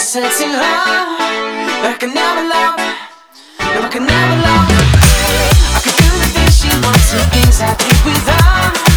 said to her that I could never love, no, I could never love. I could do the things she wants, the things I did with her.